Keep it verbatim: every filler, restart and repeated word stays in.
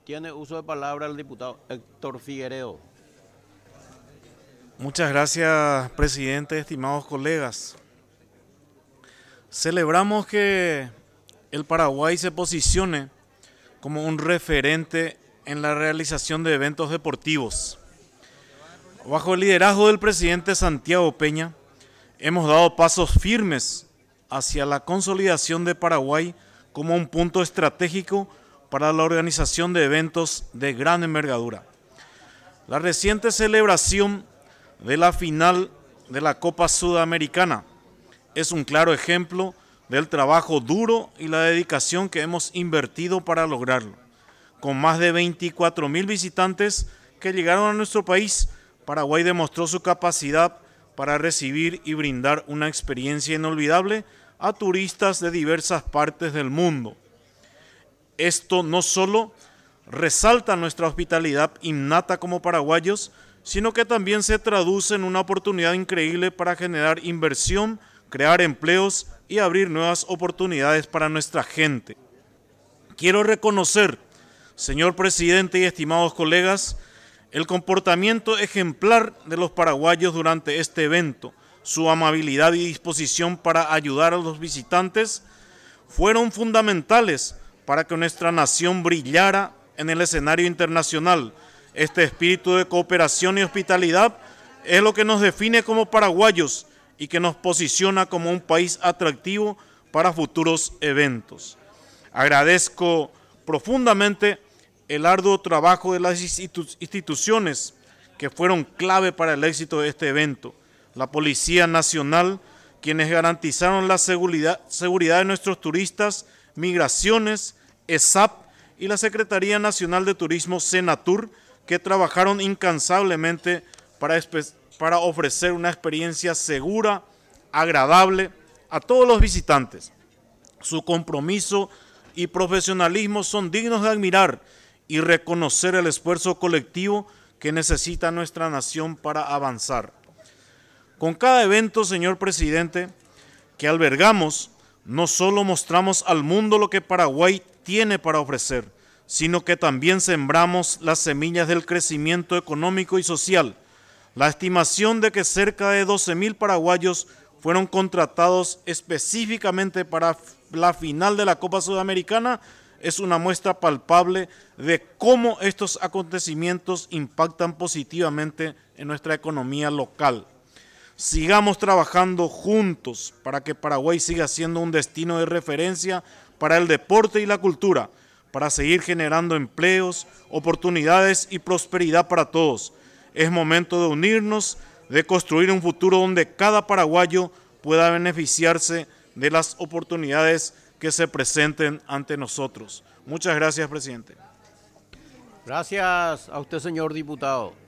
Tiene uso de palabra el diputado Héctor Figueredo. Muchas gracias, presidente, estimados colegas. Celebramos que el Paraguay se posicione como un referente en la realización de eventos deportivos. Bajo el liderazgo del presidente Santiago Peña, hemos dado pasos firmes hacia la consolidación de Paraguay como un punto estratégico para la organización de eventos de gran envergadura. La reciente celebración de la final de la Copa Sudamericana es un claro ejemplo del trabajo duro y la dedicación que hemos invertido para lograrlo. Con más de veinticuatro mil visitantes que llegaron a nuestro país, Paraguay demostró su capacidad para recibir y brindar una experiencia inolvidable a turistas de diversas partes del mundo. Esto no solo resalta nuestra hospitalidad innata como paraguayos, sino que también se traduce en una oportunidad increíble para generar inversión, crear empleos y abrir nuevas oportunidades para nuestra gente. Quiero reconocer, señor presidente y estimados colegas, el comportamiento ejemplar de los paraguayos durante este evento. Su amabilidad y disposición para ayudar a los visitantes fueron fundamentales para que nuestra nación brillara en el escenario internacional. Este espíritu de cooperación y hospitalidad es lo que nos define como paraguayos y que nos posiciona como un país atractivo para futuros eventos. Agradezco profundamente el arduo trabajo de las institu- instituciones que fueron clave para el éxito de este evento. La Policía Nacional, quienes garantizaron la seguridad, seguridad de nuestros turistas, Migraciones, E S A P y la Secretaría Nacional de Turismo, Senatur, que trabajaron incansablemente para, para ofrecer una experiencia segura, agradable a todos los visitantes. Su compromiso y profesionalismo son dignos de admirar y reconocer el esfuerzo colectivo que necesita nuestra nación para avanzar. Con cada evento, señor presidente, que albergamos, no solo mostramos al mundo lo que Paraguay tiene para ofrecer, sino que también sembramos las semillas del crecimiento económico y social. La estimación de que cerca de doce mil paraguayos fueron contratados específicamente para la final de la Copa Sudamericana es una muestra palpable de cómo estos acontecimientos impactan positivamente en nuestra economía local. Sigamos trabajando juntos para que Paraguay siga siendo un destino de referencia para el deporte y la cultura, para seguir generando empleos, oportunidades y prosperidad para todos. Es momento de unirnos, de construir un futuro donde cada paraguayo pueda beneficiarse de las oportunidades que se presenten ante nosotros. Muchas gracias, presidente. Gracias a usted, señor diputado.